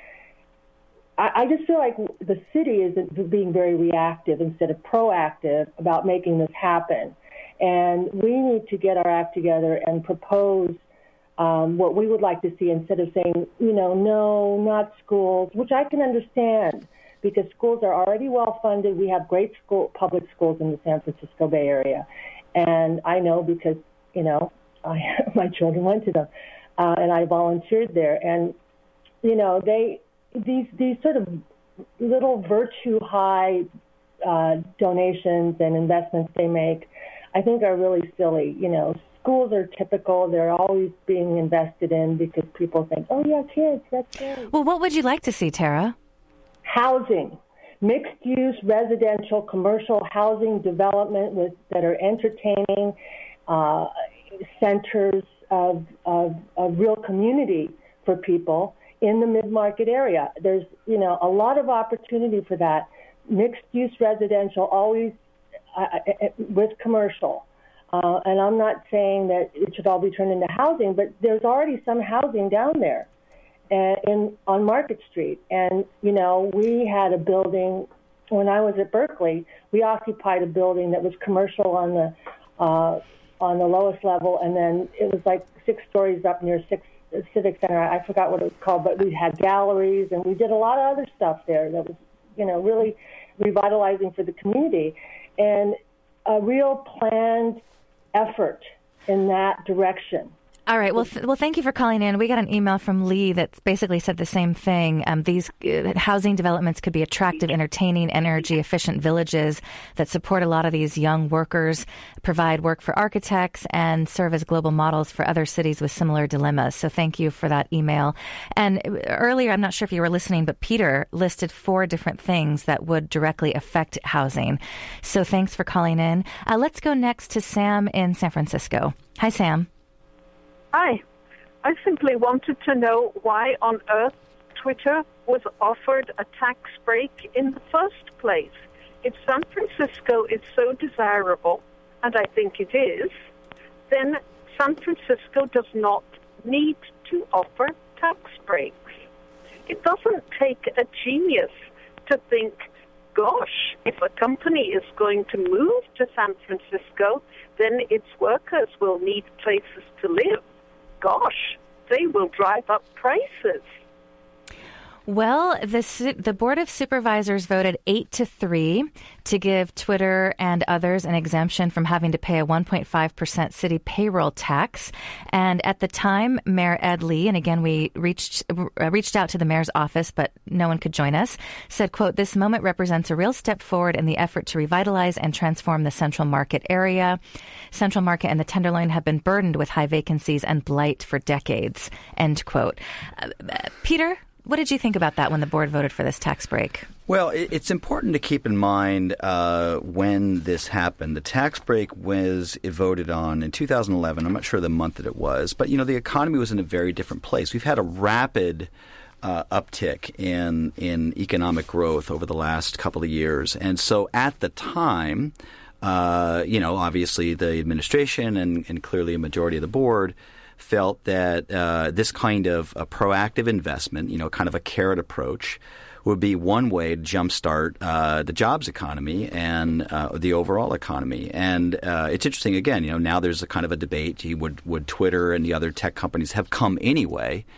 Speaker 7: I, I just feel like the city is being very reactive instead of proactive about making this happen. And we need to get our act together and propose Um, what we would like to see instead of saying, you know, no, not schools, which I can understand because schools are already well funded. We have great school, public schools in the San Francisco Bay Area. And I know because, you know, I, my children went to them uh, and I volunteered there. And, you know, they these these sort of little virtue high uh, donations and investments they make, I think are really silly, you know. Schools are typical. They're always being invested in because people think, oh, yeah, kids, that's great.
Speaker 1: Well, what would you like to see, Tara?
Speaker 7: Housing, mixed-use, residential, commercial housing development with that are entertaining, uh, centers of, of, of real community for people in the mid-market area. There's, you know, a lot of opportunity for that. Mixed-use residential, always uh, with commercial. Uh, and I'm not saying that it should all be turned into housing, but there's already some housing down there and, in, on Market Street. And, you know, we had a building, when I was at Berkeley, we occupied a building that was commercial on the uh, on the lowest level, and then it was like six stories up near Six, Civic Center. I forgot what it was called, but we had galleries, and we did a lot of other stuff there that was, you know, really revitalizing for the community. And a real planned effort in that direction.
Speaker 1: All right. Well, th- well, thank you for calling in. We got an email from Lee that basically said the same thing. Um, these uh, housing developments could be attractive, entertaining, energy-efficient villages that support a lot of these young workers, provide work for architects, and serve as global models for other cities with similar dilemmas. So thank you for that email. And earlier, I'm not sure if you were listening, but Peter listed four different things that would directly affect housing. So thanks for calling in. Uh, let's go next to Sam in San Francisco. Hi, Sam.
Speaker 8: Hi. I simply wanted to know why on earth Twitter was offered a tax break in the first place. If San Francisco is so desirable, and I think it is, then San Francisco does not need to offer tax breaks. It doesn't take a genius to think, gosh, if a company is going to move to San Francisco, then its workers will need places to live. Gosh, they will drive up prices.
Speaker 1: Well, the the Board of Supervisors voted eight to three to give Twitter and others an exemption from having to pay a one point five percent city payroll tax. And at the time, Mayor Ed Lee, and again, we reached uh, reached out to the mayor's office, but no one could join us, said, quote, "This moment represents a real step forward in the effort to revitalize and transform the Central Market area. Central Market and the Tenderloin have been burdened with high vacancies and blight for decades," end quote. Uh, Peter? What did you think about that when the board voted for this tax break?
Speaker 3: Well, it's important to keep in mind uh, when this happened. The tax break was voted on in two thousand eleven. I'm not sure the month that it was. But, you know, the economy was in a very different place. We've had a rapid uh, uptick in, in economic growth over the last couple of years. And so at the time, uh, you know, obviously the administration and, and clearly a majority of the board felt that uh, this kind of a proactive investment, you know, kind of a carrot approach, would be one way to jumpstart uh, the jobs economy and uh, the overall economy. And uh, it's interesting, again, you know, now there's a kind of a debate. Would, would Twitter and the other tech companies have come anyway?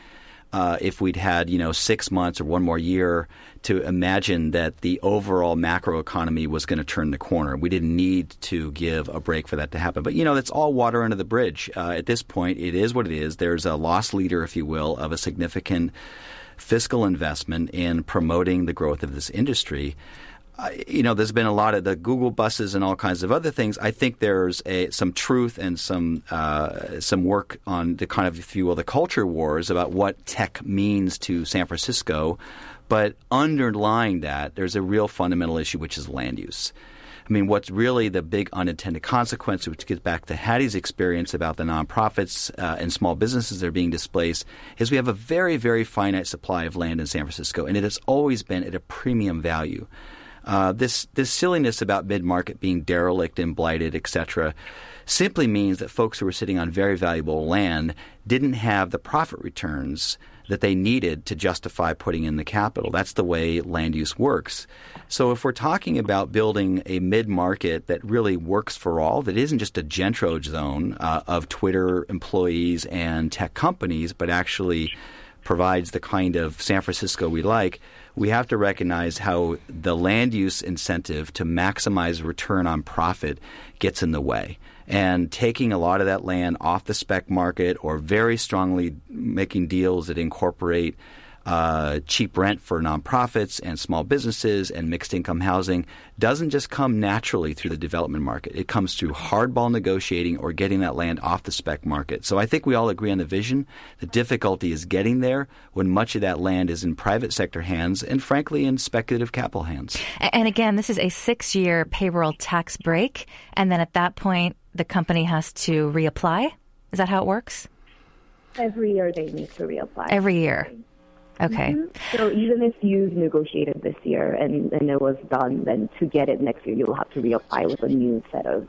Speaker 3: uh, if we'd had, you know, six months or one more year to imagine that the overall macroeconomy was going to turn the corner. We didn't need to give a break for that to happen. But, you know, that's all water under the bridge. Uh, at this point, it is what it is. There's a lost leader, if you will, of a significant fiscal investment in promoting the growth of this industry. Uh, you know, there's been a lot of the Google buses and all kinds of other things. I think there's a, some truth and some uh, some work on the kind of, if you will, the culture wars about what tech means to San Francisco. But underlying that, there's a real fundamental issue, which is land use. I mean, what's really the big unintended consequence, which gets back to Hattie's experience about the nonprofits uh, and small businesses that are being displaced, is we have a very, very finite supply of land in San Francisco, and it has always been at a premium value. Uh, this this silliness about mid-market being derelict and blighted, et cetera, simply means that folks who were sitting on very valuable land didn't have the profit returns that they needed to justify putting in the capital. That's the way land use works. So if we're talking about building a mid-market that really works for all, that isn't just a gentrage zone uh, of Twitter employees and tech companies, but actually provides the kind of San Francisco we like, we have to recognize how the land use incentive to maximize return on profit gets in the way. And taking a lot of that land off the spec market or very strongly making deals that incorporate uh, cheap rent for nonprofits and small businesses and mixed income housing doesn't just come naturally through the development market. It comes through hardball negotiating or getting that land off the spec market. So I think we all agree on the vision. The difficulty is getting there when much of that land is in private sector hands and, frankly, in speculative capital hands.
Speaker 1: And again, this is a six-year payroll tax break. And then at that point, the company has to reapply? Is that how it works?
Speaker 4: Every year they need to reapply.
Speaker 1: Every year. Okay.
Speaker 4: Mm-hmm. So even if you've negotiated this year and, and it was done, then to get it next year, you'll have to reapply with a new set of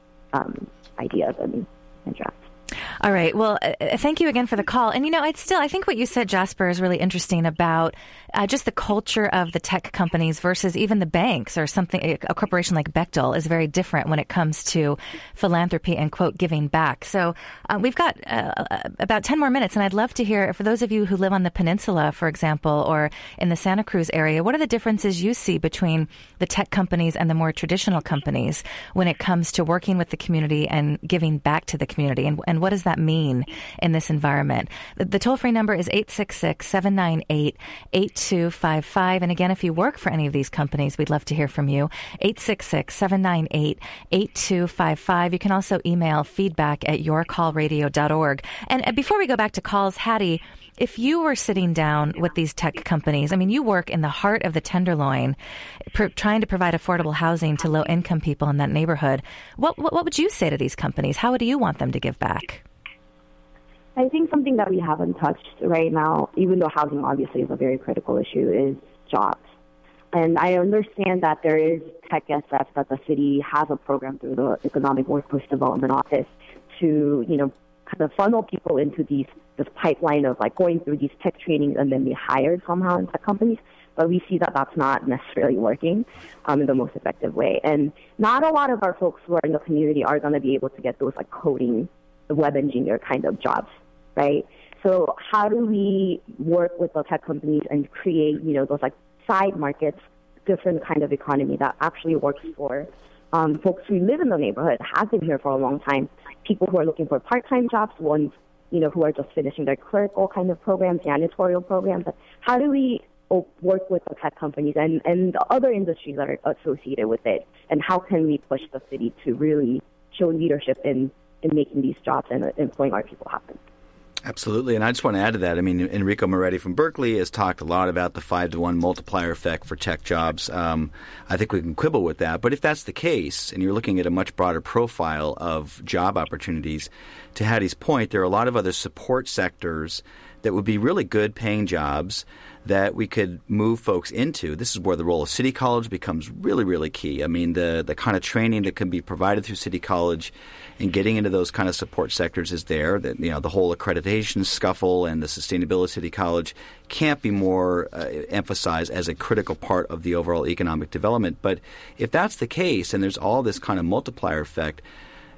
Speaker 4: um, ideas and, and drafts.
Speaker 1: All right. Well, uh, thank you again for the call. And, you know, I'd still, I think what you said, Jasper, is really interesting about uh, just the culture of the tech companies versus even the banks or something. A corporation like Bechtel is very different when it comes to philanthropy and, quote, giving back. So uh, we've got uh, about ten more minutes, and I'd love to hear, for those of you who live on the peninsula, for example, or in the Santa Cruz area, what are the differences you see between the tech companies and the more traditional companies when it comes to working with the community and giving back to the community? And, and what does that mean in this environment? The, the toll-free number is eight six six, seven nine eight, eight two five five. And again, if you work for any of these companies, we'd love to hear from you. eight six six, seven nine eight, eight two five five. You can also email feedback at your call radio dot org. And before we go back to calls, Hattie, if you were sitting down with these tech companies, I mean, you work in the heart of the Tenderloin, pr- trying to provide affordable housing to low-income people in that neighborhood. What, what what would you say to these companies? How do you want them to give back?
Speaker 4: I think something that we haven't touched right now, even though housing obviously is a very critical issue, is jobs. And I understand that there is Tech S F, that the city has a program through the Economic Workforce Development Office to, you know, kind of funnel people into these this pipeline of like going through these tech trainings and then be hired somehow in tech companies. But we see that that's not necessarily working um, in the most effective way. And not a lot of our folks who are in the community are going to be able to get those like coding, web engineer kind of jobs, right? So how do we work with the tech companies and create, you know, those like side markets, different kind of economy that actually works for um, folks who live in the neighborhood, have been here for a long time, people who are looking for part-time jobs, ones, you know, who are just finishing their clerical kind of programs, janitorial programs. How do we work with the tech companies and, and the other industries that are associated with it? And how can we push the city to really show leadership in, in making these jobs and employing our people happen?
Speaker 3: Absolutely. And I just want to add to that. I mean, Enrico Moretti from Berkeley has talked a lot about the five to one multiplier effect for tech jobs. Um, I think we can quibble with that. But if that's the case, and you're looking at a much broader profile of job opportunities, to Hattie's point, there are a lot of other support sectors that would be really good paying jobs that we could move folks into. This is where the role of City College becomes really, really key. I mean, the the kind of training that can be provided through City College and getting into those kind of support sectors is there. That, you know, the whole accreditation scuffle and the sustainability City College can't be more uh, emphasized as a critical part of the overall economic development. But if that's the case and there's all this kind of multiplier effect,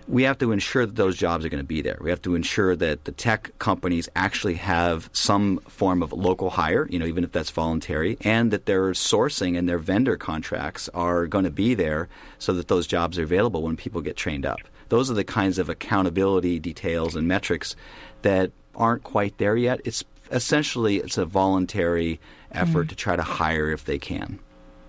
Speaker 3: we have to ensure that those jobs are going to be there. We have to ensure that the tech companies actually have some form of local hire, you know, even if that's voluntary, and that their sourcing and their vendor contracts are going to be there so that those jobs are available when people get trained up. Those are the kinds of accountability details and metrics that aren't quite there yet. It's essentially it's a voluntary effort mm. to try to hire if they can.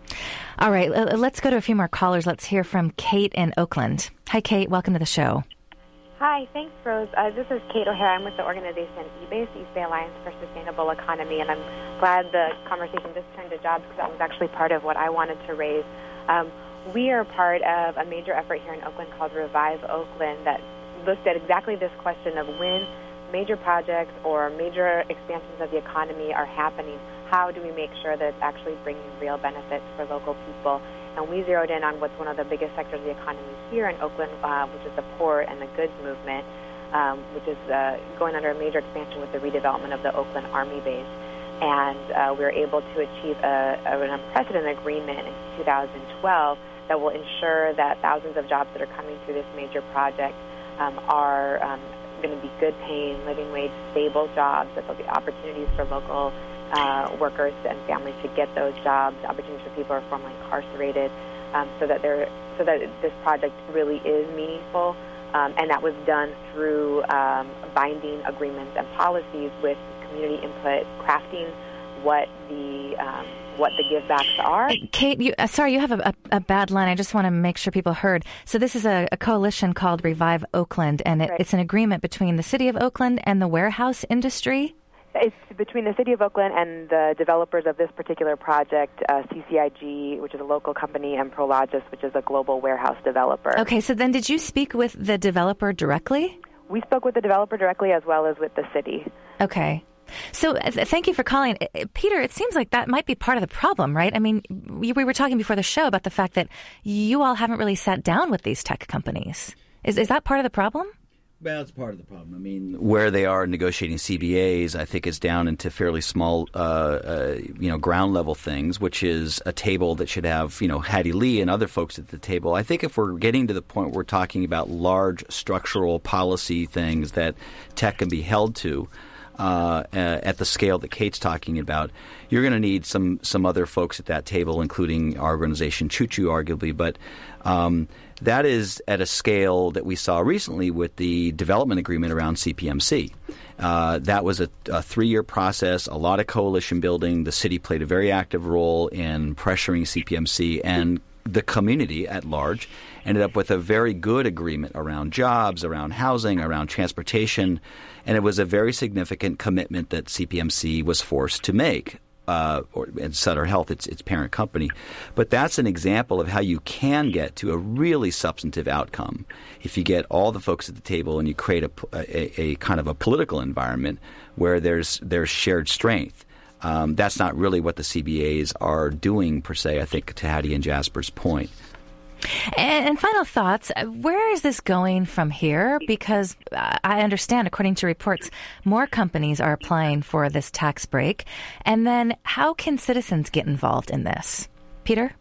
Speaker 1: All right, let's go to a few more callers. Let's hear from Kate in Oakland. Hi, Kate. Welcome to the show.
Speaker 9: Hi, thanks, Rose. Uh, this is Kate O'Hara. I'm with the organization eBase, East Bay Alliance for Sustainable Economy, and I'm glad the conversation just turned to jobs because that was actually part of what I wanted to raise. Um, we are part of a major effort here in Oakland called Revive Oakland that looks at exactly this question of when major projects or major expansions of the economy are happening, how do we make sure that it's actually bringing real benefits for local people? And we zeroed in on what's one of the biggest sectors of the economy here in Oakland, uh, which is the port and the goods movement, um, which is uh, going under a major expansion with the redevelopment of the Oakland Army base. And uh, we were able to achieve a, a, an unprecedented agreement in two thousand twelve that will ensure that thousands of jobs that are coming through this major project um, are um, going to be good paying, living wage, stable jobs, that there'll be opportunities for local uh, workers and families to get those jobs, opportunities for people who are formerly incarcerated, um, so that they're, so that this project really is meaningful. Um, and that was done through um, binding agreements and policies with community input, crafting what the um, what the givebacks are.
Speaker 1: Kate, you, uh, sorry, you have a, a, a bad line. I just want to make sure people heard. So this is a, a coalition called Revive Oakland, and it,
Speaker 9: right.
Speaker 1: it's an agreement between the city of Oakland and the warehouse industry?
Speaker 9: It's between the city of Oakland and the developers of this particular project, uh, C C I G, which is a local company, and Prologis, which is a global warehouse developer.
Speaker 1: Okay, so then did you speak with the developer directly?
Speaker 9: We spoke with the developer directly as well as with the city.
Speaker 1: Okay. So uh, th- thank you for calling. Uh, Peter, it seems like that might be part of the problem, right? I mean, we, we were talking before the show about the fact that you all haven't really sat down with these tech companies. Is is that part of the problem?
Speaker 3: Well, it's part of the problem. I mean, where they are negotiating C B As, I think it's down into fairly small, uh, uh, you know, ground level things, which is a table that should have, you know, Hattie Lee and other folks at the table. I think if we're getting to the point where we're talking about large structural policy things that tech can be held to, Uh, uh, at the scale that Kate's talking about, you're going to need some some other folks at that table, including our organization, Choo Choo, arguably. But um, that is at a scale that we saw recently with the development agreement around C P M C. Uh, that was a, a three-year process, a lot of coalition building. The city played a very active role in pressuring C P M C, and the community at large ended up with a very good agreement around jobs, around housing, around transportation, and it was a very significant commitment that C P M C was forced to make, uh, or and Sutter Health, its its parent company. But that's an example of how you can get to a really substantive outcome if you get all the folks at the table and you create a, a, a kind of a political environment where there's there's shared strength. Um, that's not really what the C B As are doing, per se, I think, to Hattie and Jasper's point.
Speaker 1: And, and final thoughts, where is this going from here? Because uh, I understand, according to reports, more companies are applying for this tax break. And then how can citizens get involved in this? Peter?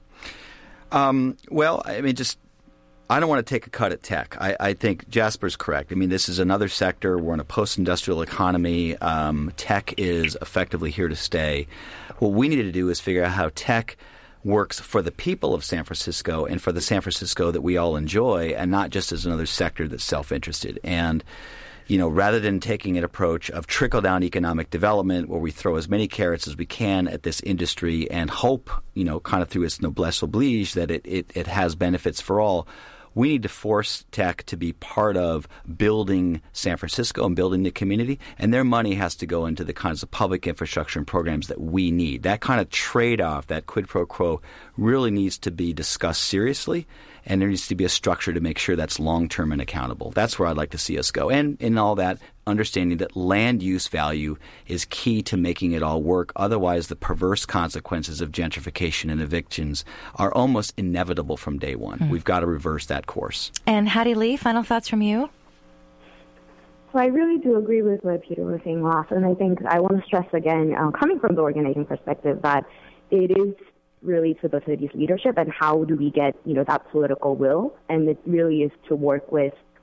Speaker 3: Um, well, I mean, just I don't want to take a cut at tech. I, I think Jasper's correct. I mean, this is another sector. We're in a post-industrial economy. Um, tech is effectively here to stay. What we need to do is figure out how tech works for the people of San Francisco and for the San Francisco that we all enjoy, and not just as another sector that's self-interested. And, you know, rather than taking an approach of trickle-down economic development where we throw as many carrots as we can at this industry and hope, you know, kind of through its noblesse oblige that it, it, it has benefits for all, we need to force tech to be part of building San Francisco and building the community, and their money has to go into the kinds of public infrastructure and programs that we need. That kind of trade-off, that quid pro quo, really needs to be discussed seriously, and there needs to be a structure to make sure that's long-term and accountable. That's where I'd like to see us go. And in all that, understanding that land use value is key to making it all work. Otherwise, the perverse consequences of gentrification and evictions are almost inevitable from day one. Mm. We've got to reverse that course.
Speaker 1: And Hattie Lee, final thoughts from you?
Speaker 4: So I really do agree with what Peter was saying last, and I think I want to stress again, uh, coming from the organizing perspective, that it is really to the city's leadership and how do we get, you know, that political will, and it really is to work with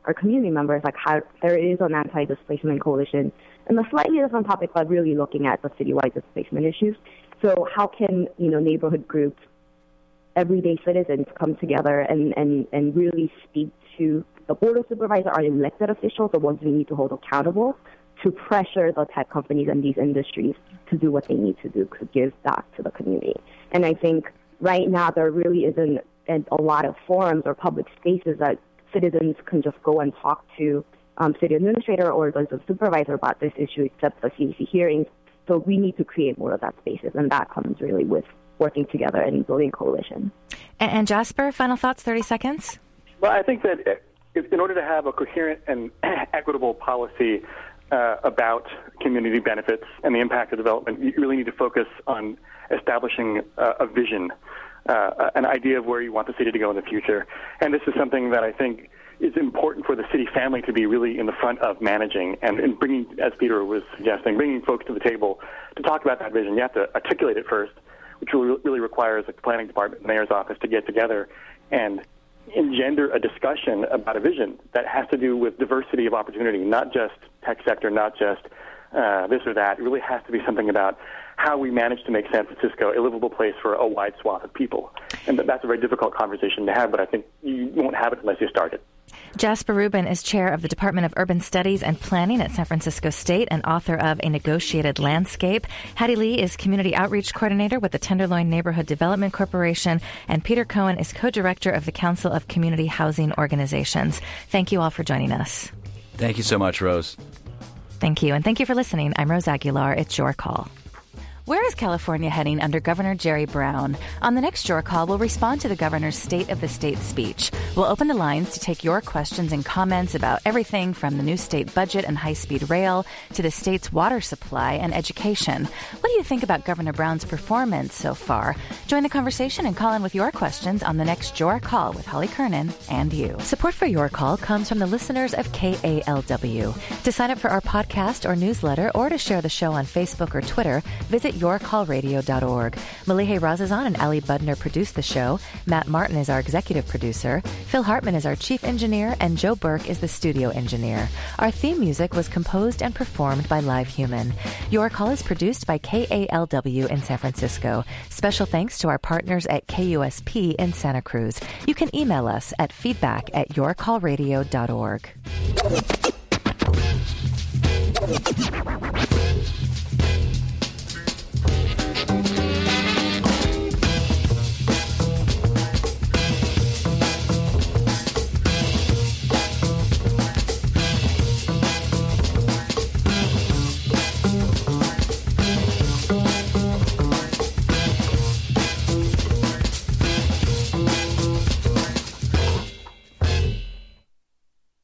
Speaker 4: our community members, like how there is an anti-displacement coalition. And a slightly different topic, but really looking at the citywide displacement issues. So how can, you know, neighborhood groups, everyday citizens come together and, and, and really speak to the board of supervisors, our elected officials, the ones we need to hold accountable, to pressure the tech companies and these industries to do what they need to do to give back to the community. And I think right now there really isn't a lot of forums or public spaces that citizens can just go and talk to um, city administrator or the supervisor about this issue, except the C D C hearings. So we need to create more of that spaces, and that comes really with working together and building coalition.
Speaker 1: And, and Jasper, final thoughts, thirty seconds?
Speaker 2: Well, I think that if, in order to have a coherent and equitable policy uh, about community benefits and the impact of development, you really need to focus on establishing uh, a vision, uh, an idea of where you want the city to go in the future. And this is something that I think is important for the city family to be really in the front of managing and, and bringing, as Peter was suggesting, bringing folks to the table to talk about that vision. You have to articulate it first, which really, really requires the planning department and the mayor's office to get together and engender a discussion about a vision that has to do with diversity of opportunity, not just tech sector, not just uh, this or that. It really has to be something about how we manage to make San Francisco a livable place for a wide swath of people. And that's a very difficult conversation to have, but I think you won't have it unless you start it.
Speaker 1: Jasper Rubin is chair of the Department of Urban Studies and Planning at San Francisco State and author of A Negotiated Landscape. Hattie Lee is Community Outreach Coordinator with the Tenderloin Neighborhood Development Corporation. And Peter Cohen is co-director of the Council of Community Housing Organizations. Thank you all for joining us.
Speaker 3: Thank you so much, Rose.
Speaker 1: Thank you. And thank you for listening. I'm Rose Aguilar. It's your call. Where is California heading under Governor Jerry Brown? On the next Your Call, we'll respond to the governor's State of the State speech. We'll open the lines to take your questions and comments about everything from the new state budget and high-speed rail to the state's water supply and education. What do you think about Governor Brown's performance so far? Join the conversation and call in with your questions on the next Your Call with Holly Kernan and you. Support for Your Call comes from the listeners of K A L W. To sign up for our podcast or newsletter or to share the show on Facebook or Twitter, visit your call radio dot org. Malihe Razazan and Ali Budner produce the show. Matt Martin is our executive producer. Phil Hartman is our chief engineer, and Joe Burke is the studio engineer. Our theme music was composed and performed by Live Human. Your Call is produced by K A L W in San Francisco. Special thanks to our partners at K U S P in Santa Cruz. You can email us at feedback at your call radio dot org.